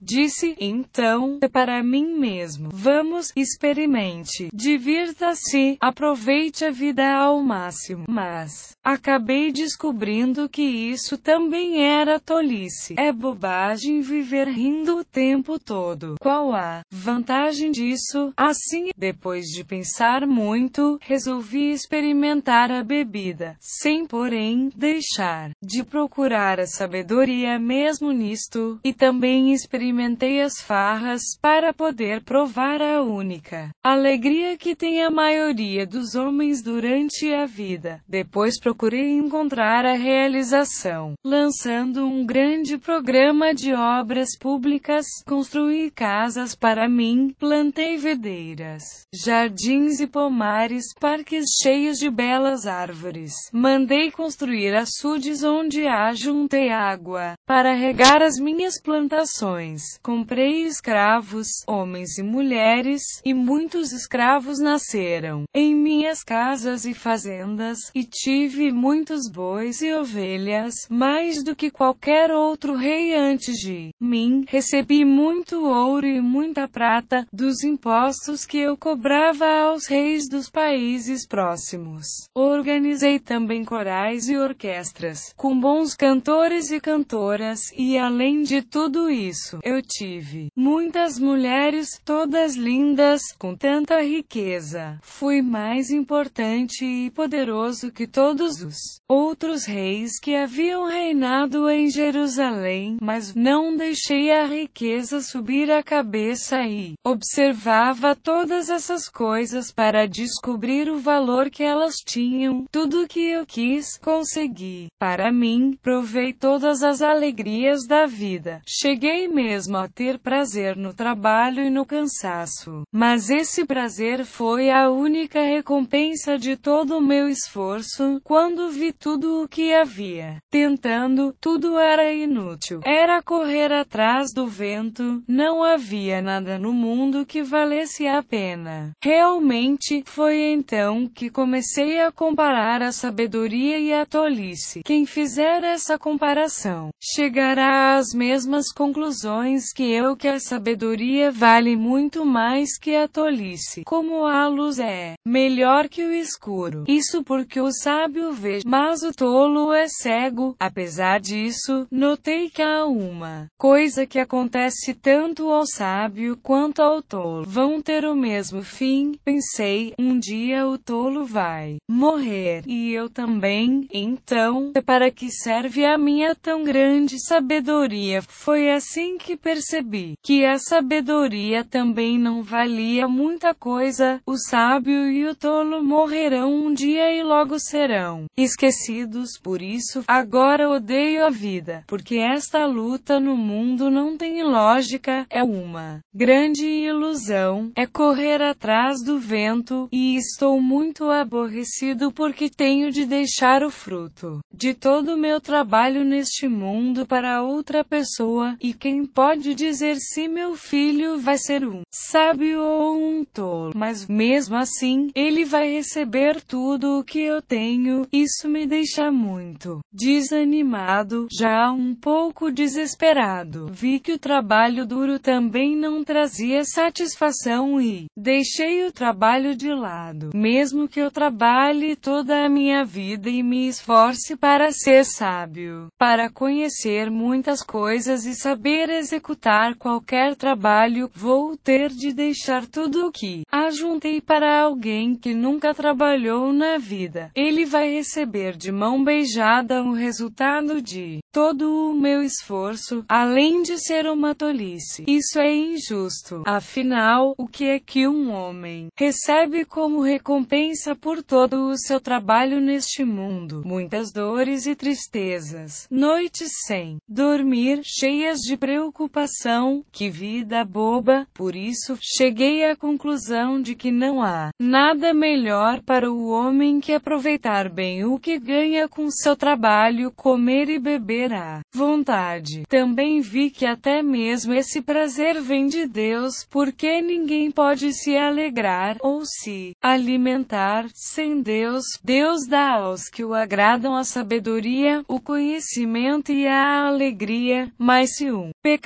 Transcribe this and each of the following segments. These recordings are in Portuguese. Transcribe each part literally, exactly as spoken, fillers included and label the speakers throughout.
Speaker 1: Disse, então, para mim mesmo: vamos, experimente, divirta-se, aproveite a vida ao máximo. Mas acabei descobrindo que isso também era tolice. É bobagem viver rindo o tempo todo. Qual a vantagem disso? Assim, depois de pensar muito, resolvi experimentar a bebida, sem porém deixar de procurar a sabedoria mesmo nisto, e também experimentei as farras, para poder provar a única alegria que tem a maioria dos homens durante a vida. Depois procurei encontrar a realização, lançando um grande programa de obras públicas, construí casas para mim, plantei videiras, jardins e pomares, parques cheios de belas árvores. Mandei construir açudes onde ajuntei água para regar as minhas plantações. Comprei escravos, homens e mulheres, e muitos escravos nasceram em minhas casas e fazendas, e tive muitos bois e ovelhas, mais do que qualquer outro rei antes de mim. Recebi muito ouro e muita prata dos impostos que eu cobrava aos reis dos países próximos. Organizei também corais e orquestras, com bons cantores e cantoras, e além de tudo isso, eu tive muitas mulheres, todas lindas, com tanta riqueza. Fui mais importante e poderoso que todos os outros reis que haviam reinado em Jerusalém, mas não deixei a riqueza subir a cabeça e observava todas essas coisas para descobrir o valor que elas tinham. Tudo que eu quis, consegui. Para mim, provei todas as alegrias da vida. Cheguei mesmo a ter prazer no trabalho e no cansaço. Mas esse prazer foi a única recompensa de todo o meu esforço. Quando vi tudo o que havia tentando, tudo era inútil. Era correr atrás do vento, não havia nada no mundo que valesse a pena. Realmente, foi então que comecei a comparar a sabedoria e a tolice. Quem fizer essa comparação chegará às mesmas conclusões que eu, que a sabedoria vale muito mais que a tolice, como a luz é melhor que o escuro. Isso porque o sábio vê, mas o tolo é cego. Apesar disso, notei que há uma coisa que acontece tanto ao sábio quanto ao tolo. Vão ter o mesmo fim. Pensei, um dia o tolo vai morrer, e eu também. Então, para que serve a minha tão grande sabedoria? Foi assim que percebi que a sabedoria também não valia muita coisa. O sábio e o tolo morrerão um dia e logo serão esquecidos. Por isso, agora odeio a vida, porque esta luta no mundo não tem lógica, é uma grande ilusão, é correr atrás do vento, e estou muito aborrecido porque tenho de deixar o fruto de todo o meu trabalho neste mundo para outra pessoa. E quem pode dizer se meu filho vai ser um sábio ou um tolo? Mas mesmo assim, ele vai receber tudo o que eu tenho. Isso me deixa muito desanimado, já um pouco desesperado. Vi que o trabalho duro também não trazia satisfação e deixei o trabalho de lado. Mesmo que eu trabalhe toda a minha vida e me esforce para ser sábio, para conhecer muitas coisas e saber executar qualquer trabalho, vou ter de deixar tudo o que ajuntei para alguém que nunca trabalhou na vida. Ele vai receber de mão beijada o resultado de todo o meu esforço, além de ser uma tolice. Isso é injusto. Afinal, o que é que um homem recebe como recompensa por todo o seu trabalho neste mundo? Muitas dores e tristezas, noites sem dormir, cheias de preocupação. Que vida boba! Por isso, cheguei à conclusão de que não há nada melhor para o homem que aproveitar bem o que ganha com seu trabalho, comer e beber à vontade. Também vi que até mesmo esse prazer vem de Deus, porque ninguém pode se alegrar ou se alimentar sem Deus. Deus dá aos que o agradam a sabedoria, o conhecimento e a alegria, mas se um pecador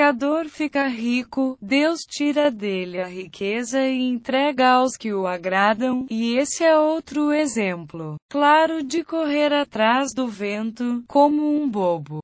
Speaker 1: pecador fica rico, Deus tira dele a riqueza e entrega aos que o agradam, e esse é outro exemplo claro de correr atrás do vento, como um bobo.